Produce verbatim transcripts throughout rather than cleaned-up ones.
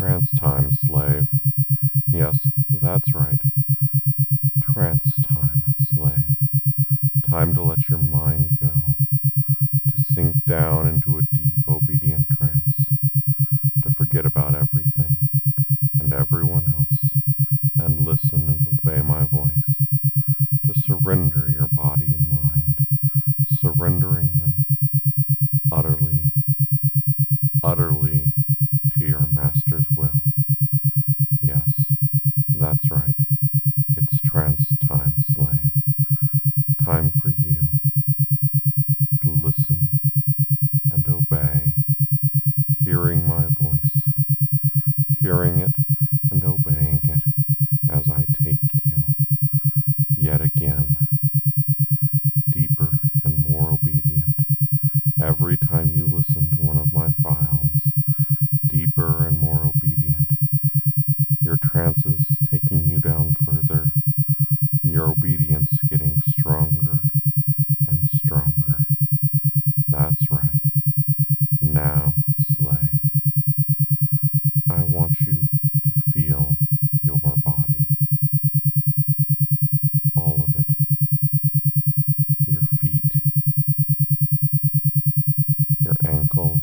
trance time, slave. Yes, that's right. Trance time, slave. Time to let your mind go, to sink down into a deep, obedient trance, to forget about everything and everyone else, and listen and obey my voice, to surrender your body and mind, surrendering them utterly, utterly to your master's will. Yes, that's right. It's trance time, slave. Time for you to listen and obey, hearing my voice, hearing it and obeying it as I take you yet again, deeper and more obedient. Every time you listen to one of my files, deeper and more obedient. Your trances taking you down further, your obedience getting stronger and stronger. That's right. Now, slave, I want you to feel your body. All of it. Your feet, your ankles,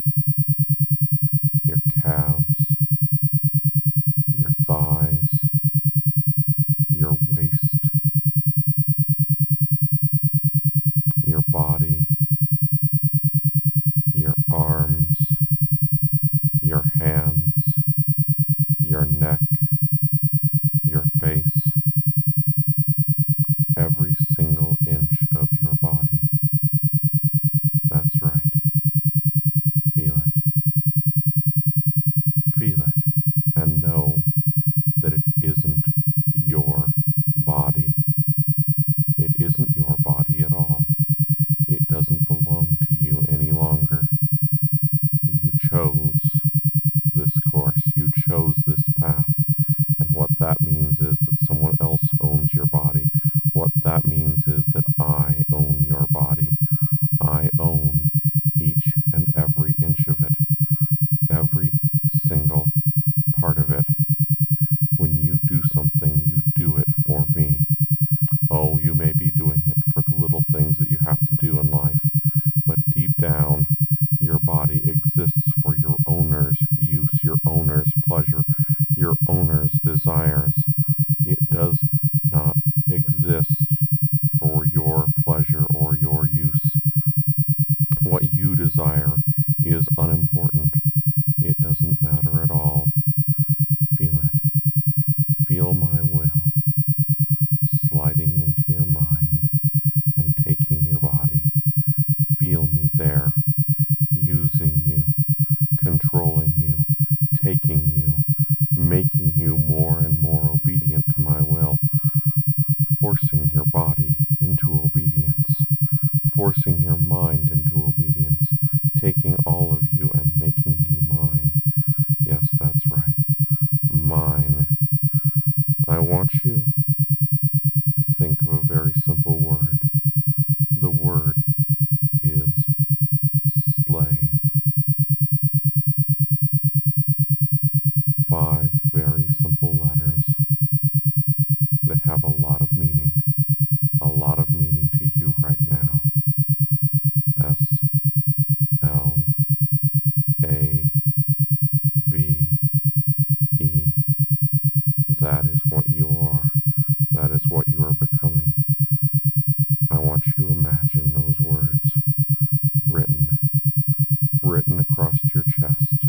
your calves, your thighs, your waist, your body, your arms, your hands, your neck, your face, every single inch of your body. That's right. Feel it. Feel it and know that it isn't your body. It isn't your body at all. It doesn't belong to you any longer. You chose this course. You chose this path. And what that means is that someone else owns your body. What that means is that I own your body. I own each and every inch of it. Every single part of it. When you do something, you do it for me. Oh, you may be doing it for the little things that you have to do in life, but deep down, your body exists for your owner's use, your owner's pleasure, your owner's desires. It does not exist for your pleasure or your use. What you desire is unimportant. It doesn't matter at all. Feel it. Feel my will sliding into your mind and taking your body. Feel me there, using you, controlling you, taking you, making you more and more obedient to my will, forcing your body into obedience, forcing your mind into obedience, taking all of you and making you mine. Yes, that's right. Mine. I want you to think of a very simple word. The word is slave. Five very simple letters that have a lot of meaning. A lot of meaning to you right now. S L A V E. That is what you are. That is what you are becoming. I want you to imagine those words written, written across your chest,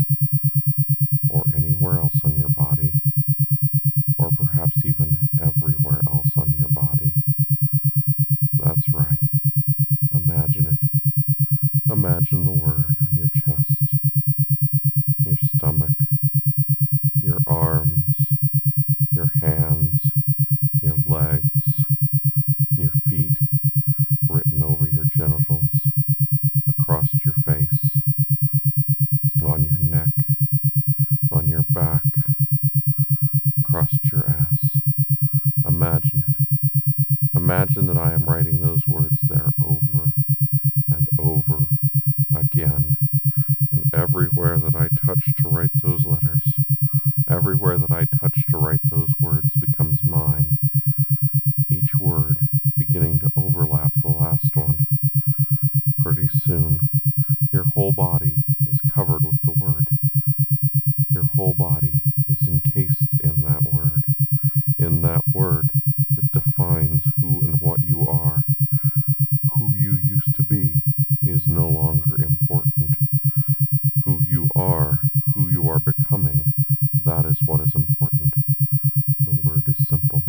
or anywhere else on your body, or perhaps even everywhere else on your body. That's right. Imagine it. Imagine the word on your chest, your stomach, your arms, your hands, your legs, your feet, written over your genitals, across your face, on your neck, on your back, across your ass. Imagine it. Imagine that I am writing those words there over and over again, and everywhere that I touch to write those letters, Everywhere that I touch to write those words becomes mine, each word beginning to overlap the last one. Pretty soon, your whole body is covered with the word. Your whole body is encased in that word, in that word that defines who and what you are. Who you used to be is no longer important. Who you are, who you are becoming, that is what is important. The word is simple.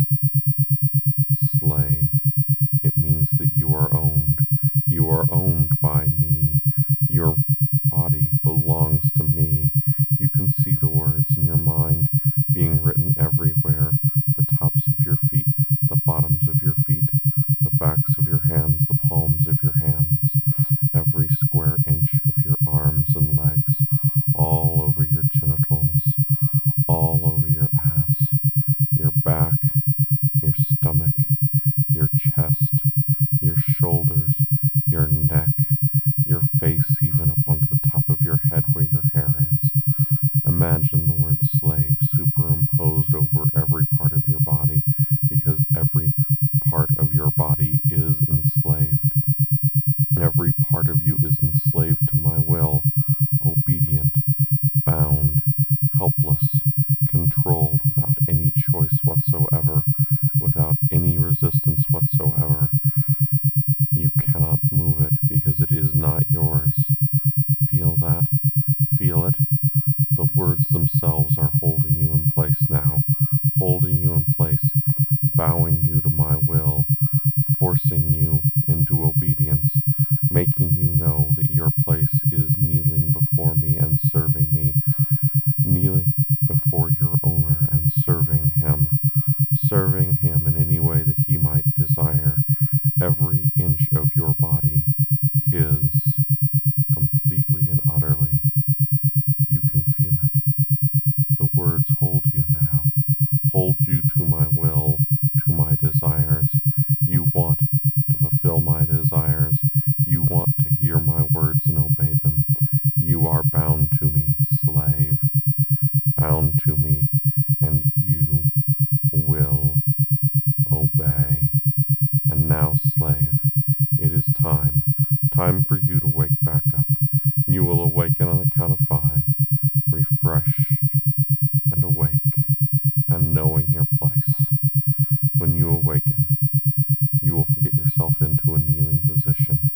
Slave. It means that you are owned. You are owned by me. Your body belongs to me. You can see the words in your mind being written everywhere. The tops of your feet, the bottoms of your feet, the backs of your hands, the palms of your hands, every square inch of your arms and legs, all over your genitals, all over your ass, your back, your stomach, your chest, your shoulders, your neck, your face, even up onto the top of your head where your hair is. Imagine the word slave superimposed over every part of your body, because every part of your body is enslaved. Every part of you is enslaved to my will, obedient, bound, helpless, controlled without any choice whatsoever, without any resistance whatsoever. You cannot move it because it is not yours. Feel that? Feel it? The words themselves are holding you in place now, holding you in place, bowing you to my will, forcing you into obedience, making you know that your place is kneeling before me and serving me, kneeling before your owner and serving him, serving him in any way that he might desire, every inch of your body, his, completely and utterly. You can feel it. The words hold you now, hold you to my will, to my desires. You want to fulfill my desires. You want to hear my words and obey them. You are bound to me, slave, bound to me, and you will obey. And now, slave, it is time, time for you to wake back up. You will awaken on the count of five, refreshed and awake, and knowing your place. When you awaken, you will get yourself into a kneeling position,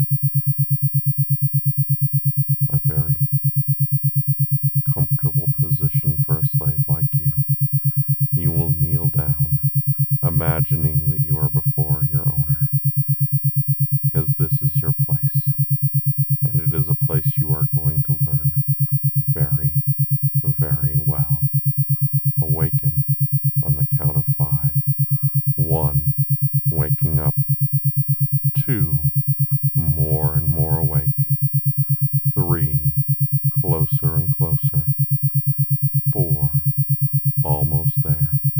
a very comfortable position for a slave like you. You will kneel down, imagining that you are before your owner, because this is your place, and it is a place you are going to learn very, very well. Awaken on the count of five. One, waking up. Two, more and more awake. Three, closer and closer. Four, almost there.